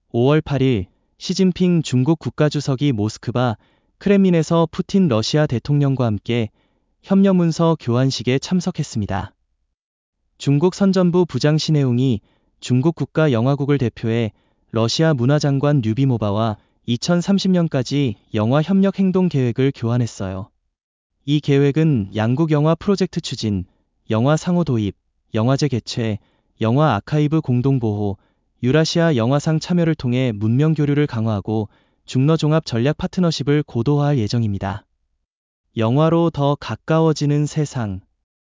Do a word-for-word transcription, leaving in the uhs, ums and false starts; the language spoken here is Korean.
오월 팔일 시진핑 중국 국가주석이 모스크바 크렘린에서 푸틴 러시아 대통령과 함께 협력문서 교환식에 참석했습니다. 중국 선전부 부장 신해웅이 중국 국가영화국을 대표해 러시아 문화장관 류비모바와 이천삼십 년까지 영화 협력 행동 계획을 교환했어요. 이 계획은 양국 영화 프로젝트 추진, 영화 상호 도입, 영화제 개최, 영화 아카이브 공동 보호, 유라시아 영화상 참여를 통해 문명 교류를 강화하고 중러 종합 전략 파트너십을 고도화할 예정입니다. 영화로 더 가까워지는 세상.